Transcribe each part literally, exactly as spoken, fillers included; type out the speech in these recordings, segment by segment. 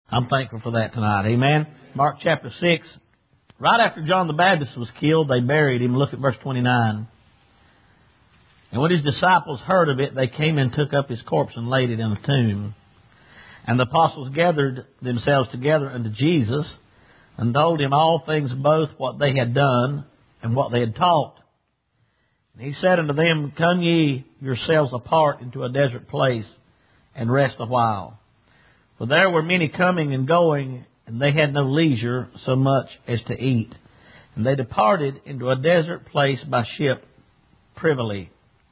I'm thankful for that tonight. Amen. Mark chapter six. Right after John the Baptist was killed, they buried him. Look at verse twenty-nine. And when his disciples heard of it, they came and took up his corpse and laid it in a tomb. And the apostles gathered themselves together unto Jesus and told him all things, both what they had done and what they had taught. And he said unto them, Come ye yourselves apart into a desert place and rest a while. For there were many coming and going, and they had no leisure so much as to eat. And they departed into a desert place by ship privily.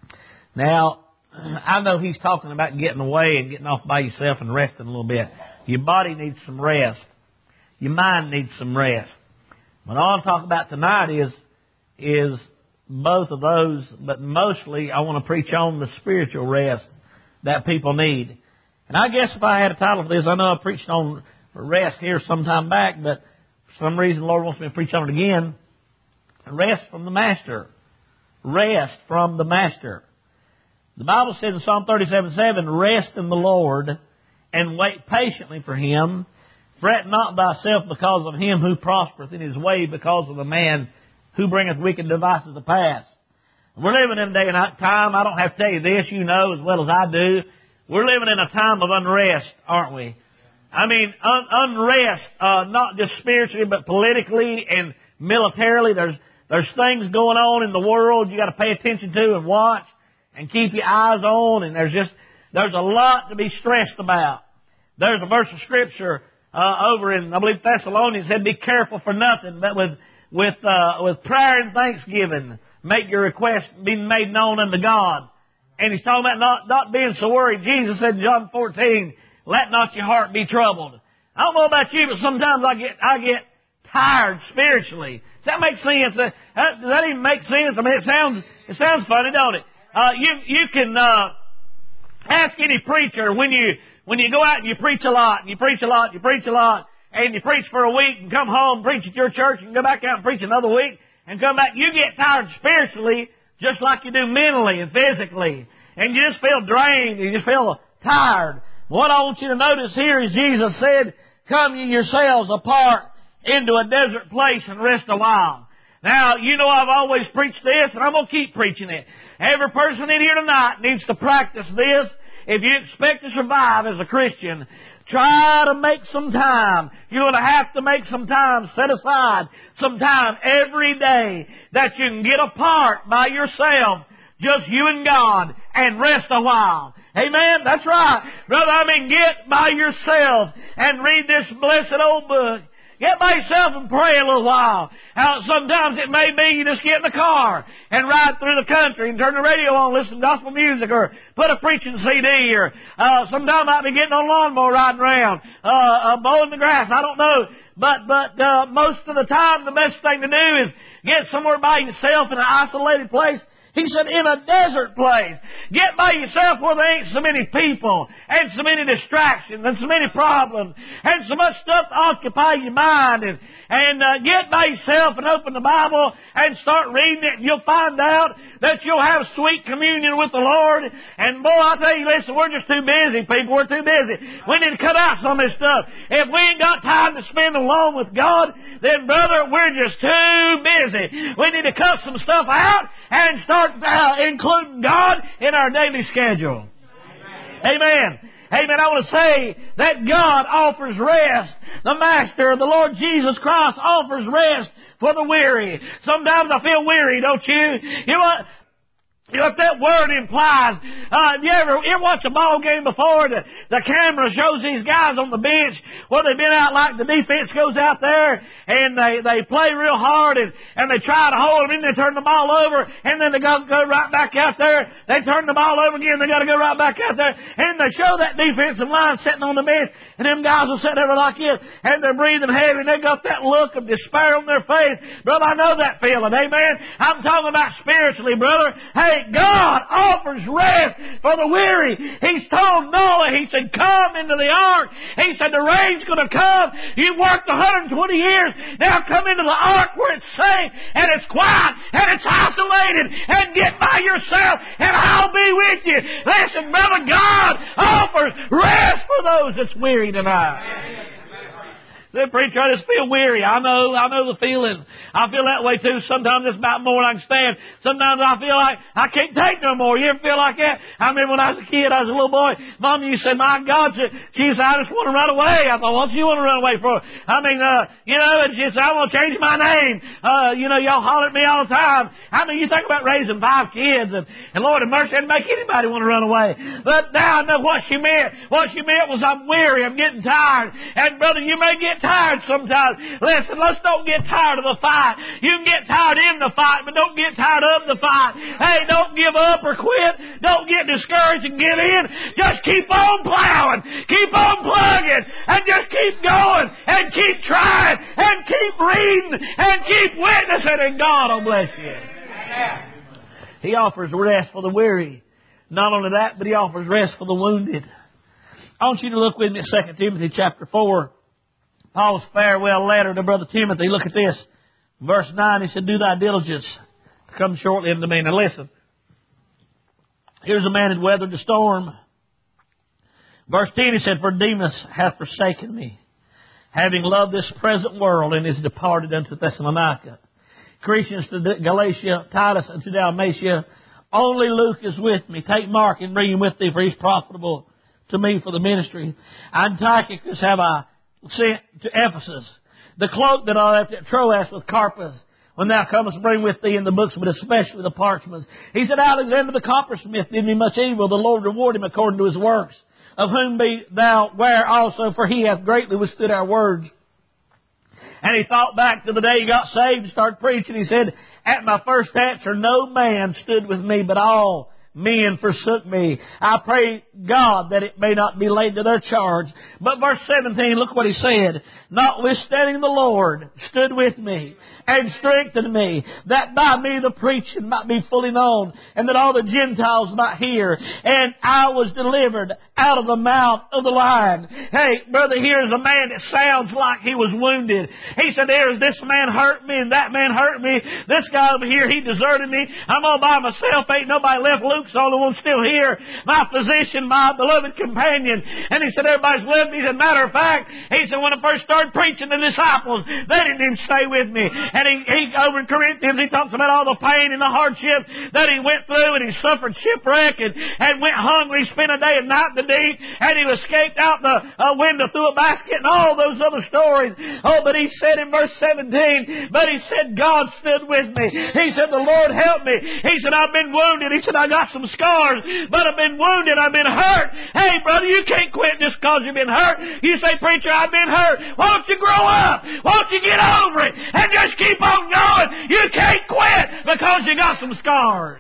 Now, I know he's talking about getting away and getting off by yourself and resting a little bit. Your body needs some rest. Your mind needs some rest. But all I'm talking about tonight is, is both of those, but mostly I want to preach on the spiritual rest that people need. And I guess if I had a title for this, I know I preached on rest here some time back, but for some reason the Lord wants me to preach on it again. Rest from the Master. Rest from the Master. The Bible says in Psalm thirty-seven seven, Rest in the Lord and wait patiently for Him. Fret not thyself because of him who prospereth in his way, because of the man who bringeth wicked devices to pass. We're living in a day and time, I don't have to tell you this, you know as well as I do. We're living in a time of unrest, aren't we? I mean, un- unrest, uh, not just spiritually, but politically and militarily. There's there's things going on in the world you got to pay attention to and watch and keep your eyes on. And there's just there's a lot to be stressed about. There's a verse of Scripture uh, over in, I believe, Thessalonians said, "Be careful for nothing, but with with uh, with prayer and thanksgiving, make your request be made known unto God." And he's talking about not, not being so worried. Jesus said in John fourteen, "Let not your heart be troubled." I don't know about you, but sometimes I get I get tired spiritually. Does that make sense? Does that even make sense? I mean, it sounds it sounds funny, don't it? Uh, you you can uh, ask any preacher when you when you go out and you preach a lot, and you preach a lot, you preach a lot, and you preach for a week and come home, preach at your church, and go back out and preach another week, and come back. You get tired spiritually, just like you do mentally and physically. And you just feel drained. You just feel tired. What I want you to notice here is Jesus said, "Come ye yourselves apart into a desert place and rest a while." Now, you know I've always preached this, and I'm going to keep preaching it. Every person in here tonight needs to practice this. If you expect to survive as a Christian, try to make some time. You're going to have to make some time, set aside some time every day that you can get apart by yourself, just you and God, and rest a while. Amen? That's right. Brother, I mean, get by yourself and read this blessed old book. Get by yourself and pray a little while. Now, sometimes it may be you just get in the car and ride through the country and turn the radio on, listen to gospel music, or put a preaching C D, or uh, sometimes I might be getting on a lawnmower riding around, uh, uh, mowing the grass. I don't know. But but uh, most of the time, the best thing to do is get somewhere by yourself in an isolated place. He said, in a desert place. Get by yourself where there ain't so many people and so many distractions and so many problems and so much stuff to occupy your mind. And, and uh, get by yourself and open the Bible and start reading it. And you'll find out that you'll have sweet communion with the Lord. And boy, I tell you, listen, we're just too busy, people. We're too busy. We need to cut out some of this stuff. If we ain't got time to spend alone with God, then, brother, we're just too busy. We need to cut some stuff out and start uh, including God in our daily schedule. Amen. Amen. Amen. I want to say that God offers rest. The Master, the Lord Jesus Christ, offers rest for the weary. Sometimes I feel weary, don't you? You know what? You know what that word implies? Uh, you ever, you ever watch a ball game before? The, the camera shows these guys on the bench where they've been out, like the defense goes out there and they, they play real hard and, and they try to hold them, and they turn the ball over, and then they go, go right back out there. They turn the ball over again, they got to go right back out there. And they show that defensive line sitting on the bench, and them guys will sit there like this, and they're breathing heavy, and they got that look of despair on their face. Brother, I know that feeling. Amen. I'm talking about spiritually, brother. Hey, God offers rest for the weary. He's told Noah, he said, come into the ark. He said, the rain's going to come. You worked one hundred twenty years. Now come into the ark where it's safe and it's quiet and it's isolated, and get by yourself and I'll be with you. Listen, brother, God offers rest for those that's weary tonight. Said, preacher, I just feel weary. I know, I know the feeling. I feel that way too. Sometimes it's about more than I can stand. Sometimes I feel like I can't take no more. You ever feel like that? I remember when I was a kid, I was a little boy. Mom used to say, my God, she said, I just want to run away. I thought, what do you want to run away for? I mean, uh, you know, and she said, I want to change my name. Uh, you know, y'all holler at me all the time. I mean, you think about raising five kids and, and Lord have mercy, it didn't make anybody want to run away. But now I know what she meant. What she meant was I'm weary. I'm getting tired. And brother, you may get tired sometimes. Listen, let's don't get tired of the fight. You can get tired in the fight, but don't get tired of the fight. Hey, don't give up or quit. Don't get discouraged and give in. Just keep on plowing. Keep on plugging. And just keep going. And keep trying. And keep reading. And keep witnessing. And God will bless you. He offers rest for the weary. Not only that, but He offers rest for the wounded. I want you to look with me at Second Timothy chapter four. Paul's farewell letter to Brother Timothy. Look at this. Verse nine, he said, do thy diligence to come shortly unto me. Now listen. Here's a man who weathered the storm. Verse ten, he said, for Demas hath forsaken me, having loved this present world, and is departed unto Thessalonica. Crescens to Galatia, Titus unto Dalmatia. Only Luke is with me. Take Mark and bring him with thee, for he's profitable to me for the ministry. Antiochus have I sent to Ephesus. The cloak that I left at Troas with Carpus, when thou comest, bring with thee in the books, but especially the parchments. He said, Alexander the coppersmith did me much evil. The Lord reward him according to his works. Of whom be thou ware also, for he hath greatly withstood our words. And he thought back to the day he got saved and started preaching. He said, at my first answer, no man stood with me, but all men forsook me. I pray God that it may not be laid to their charge. But verse seventeen, look what he said. Notwithstanding the Lord stood with me and strengthened me, that by me the preaching might be fully known, and that all the Gentiles might hear. And I was delivered out of the mouth of the lion. Hey, brother, here's a man that sounds like he was wounded. He said, there's this man hurt me and that man hurt me. This guy over here, he deserted me. I'm all by myself. Ain't nobody left. Luke's the only one still here. My physician, my beloved companion. And he said, everybody's left me. As a matter of fact, he said, when I first started preaching to the disciples, they didn't even stay with me. And he, he over in Corinthians, he talks about all the pain and the hardship that he went through, and he suffered shipwreck and, and went hungry, spent a day and night in the deep, and he escaped out the uh, window through a basket and all those other stories. Oh, but he said in verse seventeen, but he said, God stood with me. He said, the Lord helped me. He said, I've been wounded. He said, I got some scars, but I've been wounded. I've been hurt. Hey, brother, you can't quit just because you've been hurt. You say, preacher, I've been hurt. Why don't you grow up? Why don't you get over it and just keep on going? You can't quit because you got some scars.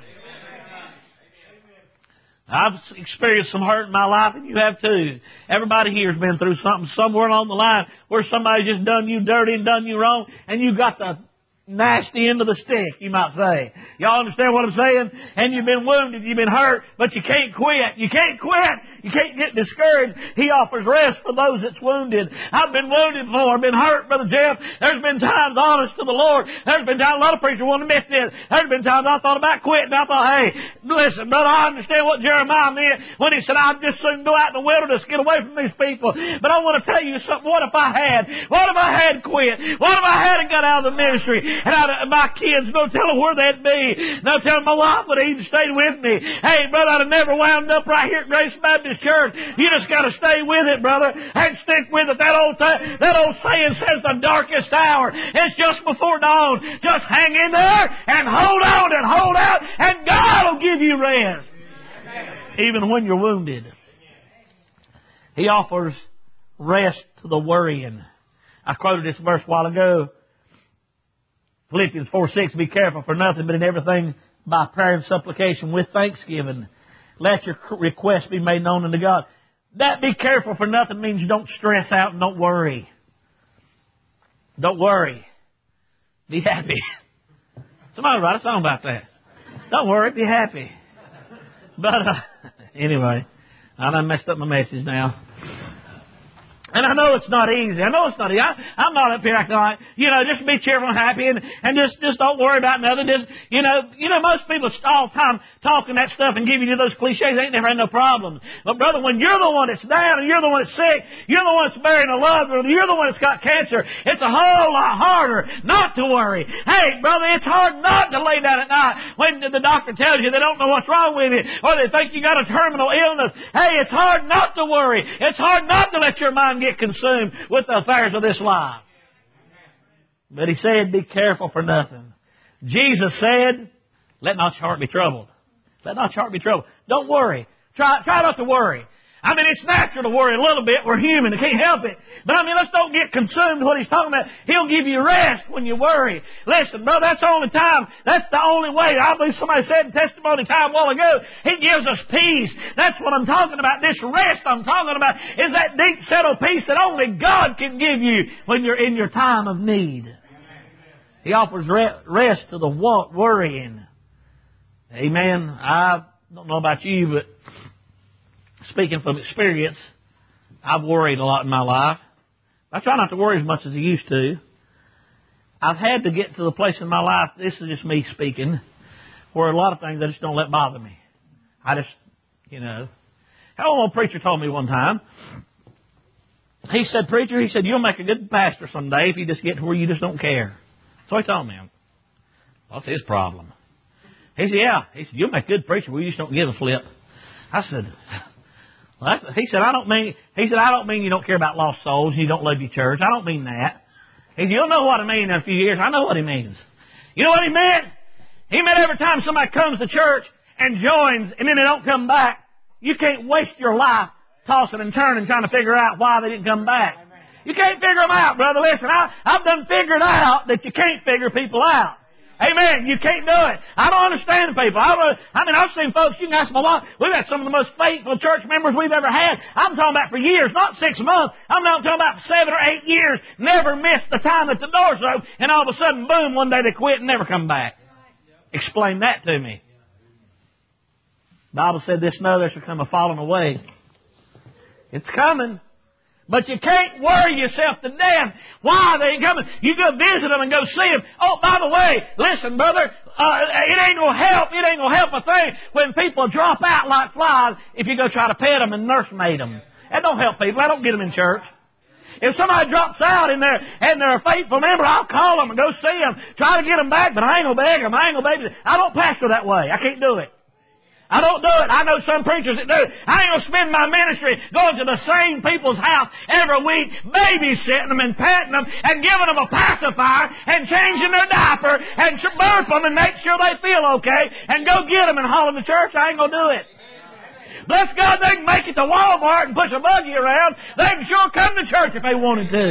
I've experienced some hurt in my life, and you have too. Everybody here has been through something somewhere along the line where somebody just done you dirty and done you wrong, and you got the nasty end of the stick, you might say. Y'all understand what I'm saying? And you've been wounded, you've been hurt, but you can't quit. You can't quit. You can't get discouraged. He offers rest for those that's wounded. I've been wounded before. I've been hurt, Brother Jeff. There's been times, honest to the Lord, there's been times, a lot of preachers won't admit this. There's been times I thought about quitting. I thought, hey, listen, brother, I understand what Jeremiah meant when he said, I'd just soon go out in the wilderness, get away from these people. But I want to tell you something. What if I had? What if I had quit? What if I hadn't got out of the ministry? And I'd, my kids, no telling where they'd be. No telling my wife would have even stayed with me. Hey, brother, I'd have never wound up right here at Grace Baptist Church. You just got to stay with it, brother, and stick with it. That old th- that old saying says the darkest hour is just before dawn. Just hang in there and hold on and hold out, and God will give you rest, even when you're wounded. He offers rest to the worrying. I quoted this verse a while ago. Philippians four six, be careful for nothing, but in everything by prayer and supplication with thanksgiving, let your requests be made known unto God. That be careful for nothing means you don't stress out and don't worry. Don't worry. Be happy. Somebody write a song about that. Don't worry, be happy. But uh, anyway, I done messed up my message now. And I know it's not easy. I know it's not easy. I, I'm not up here acting like, you know, just be cheerful and happy and, and just, just don't worry about nothing. Just, you know, you know, most people all the time talking that stuff and giving you those cliches. They ain't never had no problems. But brother, when you're the one that's down and you're the one that's sick, you're the one that's burying a loved one, you're the one that's got cancer, it's a whole lot harder not to worry. Hey, brother, it's hard not to lay down at night when the doctor tells you they don't know what's wrong with you or they think you got a terminal illness. Hey, it's hard not to worry. It's hard not to let your mind get consumed with the affairs of this life. But he said, be careful for nothing. Jesus said, let not your heart be troubled. Let not your heart be troubled. Don't worry. Try, try not to worry. I mean, it's natural to worry a little bit. We're human. We can't help it. But I mean, let's don't get consumed with what he's talking about. He'll give you rest when you worry. Listen, brother, that's the only time. That's the only way. I believe somebody said in testimony time a while ago, he gives us peace. That's what I'm talking about. This rest I'm talking about is that deep settled peace that only God can give you when you're in your time of need. He offers rest to the worrying. Amen. I don't know about you, but speaking from experience, I've worried a lot in my life. I try not to worry as much as I used to. I've had to get to the place in my life, this is just me speaking, where a lot of things I just don't let bother me. I just, you know. How old preacher told me one time, he said, preacher, he said, you'll make a good pastor someday if you just get to where you just don't care. So he told me, what's his problem? He said, yeah. He said, you'll make a good preacher where you just don't give a flip. I said, well, he said, I don't mean, he said, I don't mean you don't care about lost souls and you don't love your church. I don't mean that. He said, you'll know what I mean in a few years. I know what he means. You know what he meant? He meant every time somebody comes to church and joins and then they don't come back, you can't waste your life tossing and turning trying to figure out why they didn't come back. You can't figure them out, brother. Listen, I, I've done figured out that you can't figure people out. Amen. You can't do it. I don't understand people. I, I mean, I've seen folks, you can ask my wife, we've had some of the most faithful church members we've ever had. I'm talking about for years, not six months. I'm not talking about seven or eight years. Never missed the time that the doors open, and all of a sudden, boom, one day they quit and never come back. Explain that to me. The Bible said this, no, there shall come a falling away. It's coming. But you can't worry yourself to death. Why they ain't coming? You go visit them and go see them. Oh, by the way, listen, brother, uh, it ain't gonna help. It ain't gonna help a thing when people drop out like flies if you go try to pet them and nursemaid them. That don't help people. That don't get them in church. If somebody drops out and they're, and they're a faithful member, I'll call them and go see them. Try to get them back, but I ain't gonna beg them. I ain't gonna baby them. I don't pastor that way. I can't do it. I don't do it. I know some preachers that do. I ain't going to spend my ministry going to the same people's house every week, babysitting them and patting them and giving them a pacifier and changing their diaper and burp them and make sure they feel okay and go get them and haul them to church. I ain't going to do it. Bless God, they can make it to Walmart and push a buggy around. They can sure come to church if they wanted to.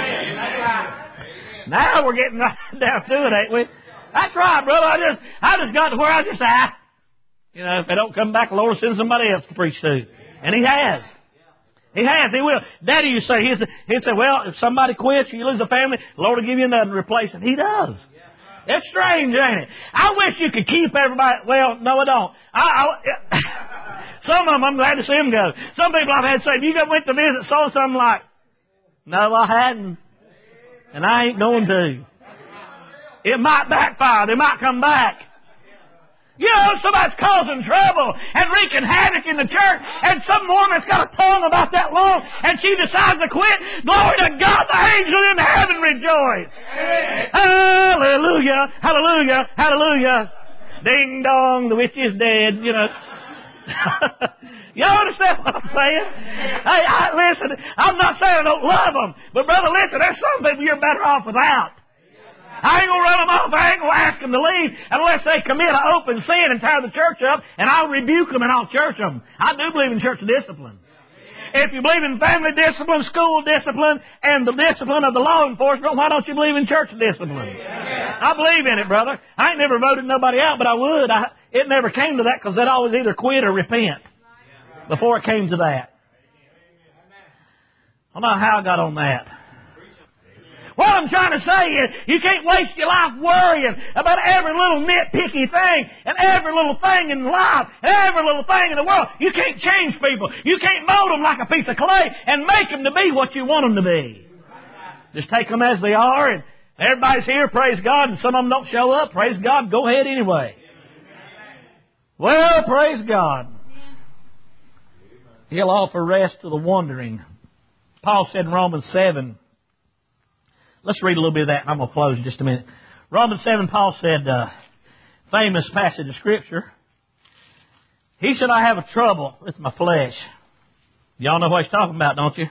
Now we're getting right down to it, ain't we? That's right, brother. I just, I just got to where I just, ah, you know, if they don't come back, the Lord will send somebody else to preach to. And He has. He has. He will. Daddy, you say, He'll say, he'll say, well, if somebody quits, you lose a family, the Lord will give you another to replace it. He does. It's strange, ain't it? I wish you could keep everybody. Well, no, I don't. I, I, some of them, I'm glad to see them go. Some people I've had say, you went to visit so-and-so, I'm like, no, I hadn't. And I ain't going to. It might backfire. They might come back. You know, somebody's causing trouble and wreaking havoc in the church, and some woman's got a tongue about that long, and she decides to quit. Glory to God, the angels in heaven rejoice. Amen. Hallelujah, hallelujah, hallelujah. Ding dong, the witch is dead, you know. Y'all understand what I'm saying? Hey, I, listen, I'm not saying I don't love them, but brother, listen, there's some people you're better off without. I ain't going to run them off. I ain't going to ask them to leave unless they commit an open sin and tear the church up, and I'll rebuke them and I'll church them. I do believe in church discipline. If you believe in family discipline, school discipline, and the discipline of the law enforcement, why don't you believe in church discipline? I believe in it, brother. I ain't never voted nobody out, but I would. I, it never came to that because they'd always either quit or repent before it came to that. I don't know how I got on that. What I'm trying to say is, you can't waste your life worrying about every little nitpicky thing and every little thing in life and every little thing in the world. You can't change people. You can't mold them like a piece of clay and make them to be what you want them to be. Just take them as they are, and everybody's here, praise God, and some of them don't show up, praise God, go ahead anyway. Well, praise God. He'll offer rest to the wandering. Paul said in Romans seven, let's read a little bit of that, and I'm going to close in just a minute. Romans seven, Paul said, uh, famous passage of Scripture. He said, I have a trouble with my flesh. Y'all know what he's talking about, don't you?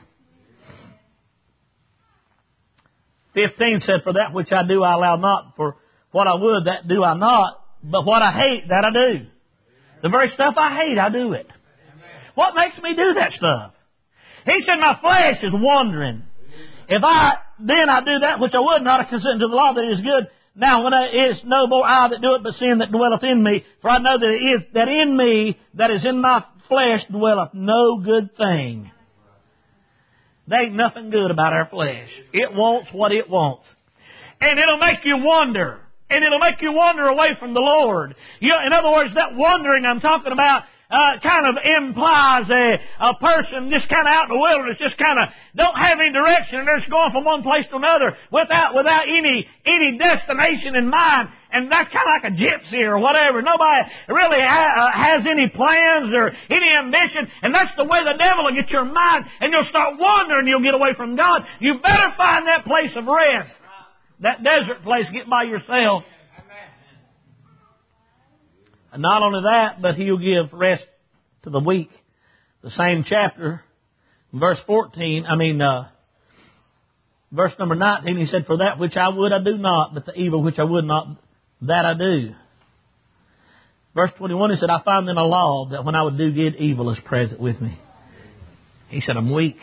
fifteen said, for that which I do I allow not, for what I would that do I not, but what I hate that I do. The very stuff I hate, I do it. What makes me do that stuff? He said, my flesh is wandering. If I, then I do that which I would not, I consent to the law that is good. Now when it is no more I that do it, but sin that dwelleth in me. For I know that it is, that in me, that is in my flesh, dwelleth no good thing. There ain't nothing good about our flesh. It wants what it wants. And it'll make you wander. And it'll make you wander away from the Lord. You know, in other words, that wandering I'm talking about uh, kind of implies a, a person just kind of out in the wilderness, just kind of don't have any direction, and they're just going from one place to another without without any any destination in mind. And that's kind of like a gypsy or whatever. Nobody really ha- uh, has any plans or any ambition. And that's the way the devil will get your mind. And you'll start wandering. You'll get away from God. You better find that place of rest. That desert place, get by yourself. And not only that, but He'll give rest to the weak. The same chapter, verse fourteen, I mean, uh, verse number nineteen, He said, for that which I would I do not, but the evil which I would not, that I do. Verse twenty-one, He said, I find in a law that when I would do good, evil is present with me. He said, I'm weak.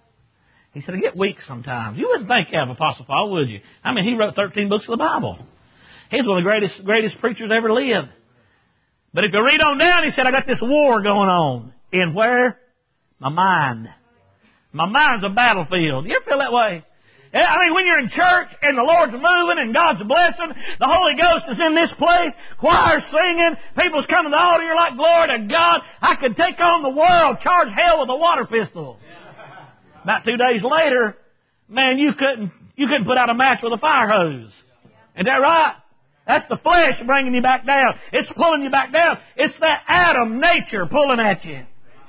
He said, I get weak sometimes. You wouldn't think of Apostle Paul, would you? I mean, he wrote thirteen books of the Bible. He's one of the greatest, greatest preachers ever lived. But if you read on down, he said, I got this war going on. In where? My mind. My mind's a battlefield. You ever feel that way? I mean, when you're in church and the Lord's moving and God's blessing, the Holy Ghost is in this place, choir's singing, people's coming to the altar, you're like, glory to God, I could take on the world, charge hell with a water pistol. About two days later, man, you couldn't, you couldn't put out a match with a fire hose. Isn't that right? That's the flesh bringing you back down. It's pulling you back down. It's that Adam nature pulling at you.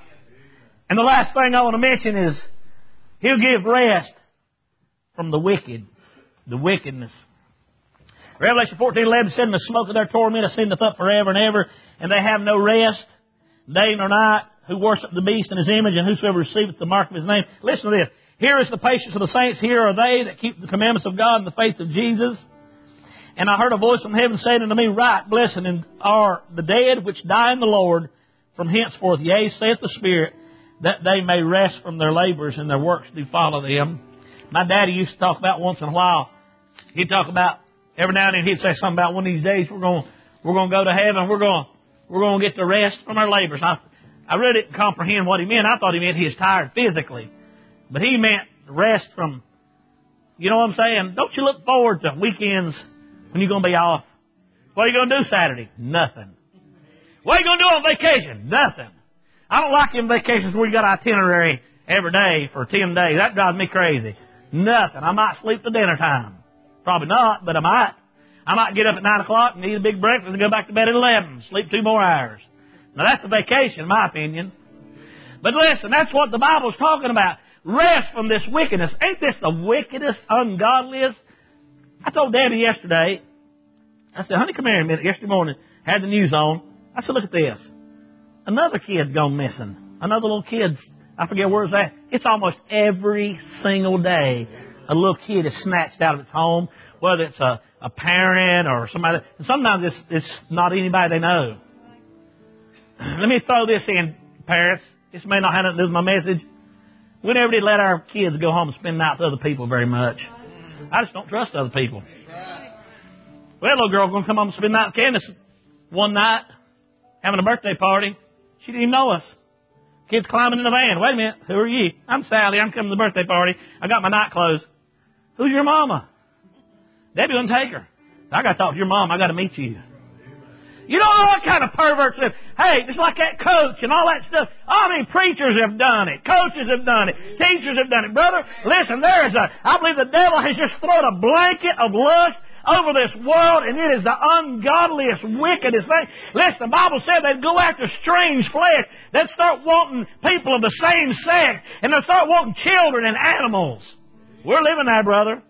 And the last thing I want to mention is, He'll give rest from the wicked, the wickedness. Revelation fourteen eleven said, in the smoke of their torment ascendeth up forever and ever, and they have no rest, day nor night, who worship the beast in his image, and whosoever receiveth the mark of his name. Listen to this. Here is the patience of the saints. Here are they that keep the commandments of God and the faith of Jesus. And I heard a voice from heaven saying unto me, Right, blessed are the dead which die in the Lord from henceforth. Yea, saith the Spirit, that they may rest from their labors and their works do follow them. My daddy used to talk about once in a while. He'd talk about, every now and then he'd say something about one of these days we're going we're going to go to heaven. We're going we're going to get the rest from our labors. I, I really didn't comprehend what he meant. I thought he meant he was tired physically. But he meant rest from, you know what I'm saying? Don't you look forward to weekends when you're going to be off? What are you going to do Saturday? Nothing. What are you going to do on vacation? Nothing. I don't like them vacations where you got itinerary every day for ten days. That drives me crazy. Nothing. I might sleep till dinner time. Probably not, but I might. I might get up at nine o'clock and eat a big breakfast and go back to bed at eleven. Sleep two more hours. Now that's a vacation, in my opinion. But listen, that's what the Bible's talking about. Rest from this wickedness. Ain't this the wickedest, ungodliest? I told Daddy yesterday, I said, honey, come here a minute. Yesterday morning, had the news on. I said, look at this. Another kid gone missing. Another little kid's, I forget where it's at. It's almost every single day a little kid is snatched out of its home, whether it's a, a parent or somebody. And sometimes it's, it's not anybody they know. Let me throw this in, parents. This may not have nothing to do with my message. We never did let our kids go home and spend the night with other people very much. I just don't trust other people. Well, little girl going to come home and spend the night with Candace one night, having a birthday party. She didn't even know us. Kids climbing in the van. Wait a minute. Who are you? I'm Sally. I'm coming to the birthday party. I got my night clothes. Who's your mama? Debbie wouldn't take her. I got to talk to your mom. I got to meet you. You don't know what kind of perverts live. Hey, just like that coach and all that stuff. I mean, preachers have done it. Coaches have done it. Teachers have done it. Brother, listen, there is a, I believe the devil has just thrown a blanket of lust over this world, and it is the ungodliest, wickedest thing. Listen, the Bible said they'd go after strange flesh. They'd start wanting people of the same sex, and they'd start wanting children and animals. We're living there, brother.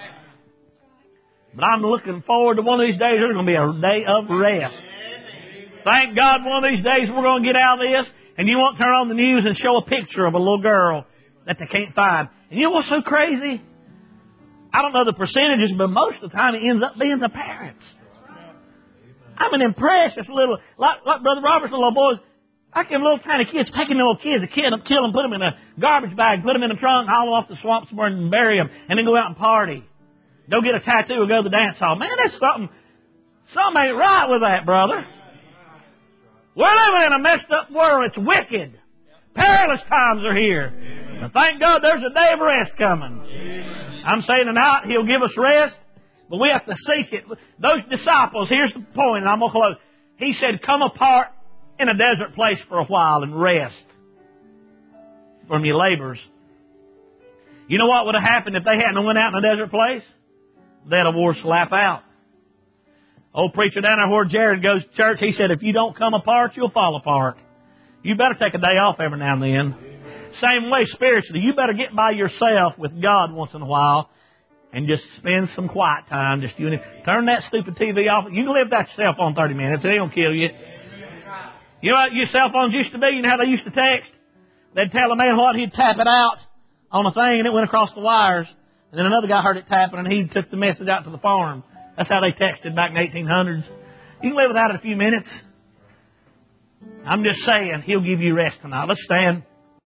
But I'm looking forward to one of these days. There's going to be a day of rest. Thank God one of these days we're going to get out of this, and you won't turn on the news and show a picture of a little girl that they can't find. And you know what's so crazy? I don't know the percentages, but most of the time it ends up being the parents. I'm an impressed. It's a little, like, like Brother Robert's little boys. I can little tiny kids, taking little kids, a kid, kill them, put them in a garbage bag, put them in a trunk, haul them off the swamp somewhere and bury them, and then go out and party. Go get a tattoo or go to the dance hall. Man, that's something, something ain't right with that, brother. We're living in a messed up world. It's wicked. Perilous times are here. But thank God there's a day of rest coming. I'm saying tonight He'll give us rest, but we have to seek it. Those disciples, here's the point, and I'm going to close. He said, come apart in a desert place for a while and rest from your labors. You know what would have happened if they hadn't went out in a desert place? They'd have wore slap out. Old preacher down there where Jared goes to church, he said, if you don't come apart, you'll fall apart. You better take a day off every now and then. Same way spiritually, you better get by yourself with God once in a while and just spend some quiet time. Just you and him. Turn that stupid T V off. You can live without your cell phone thirty minutes. It ain't going to kill you. You know what your cell phones used to be? You know how they used to text? They'd tell a man what, he'd tap it out on a thing and it went across the wires. And then another guy heard it tapping and he took the message out to the farm. That's how they texted back in the eighteen hundreds. You can live without it a few minutes. I'm just saying, He'll give you rest tonight. Let's stand.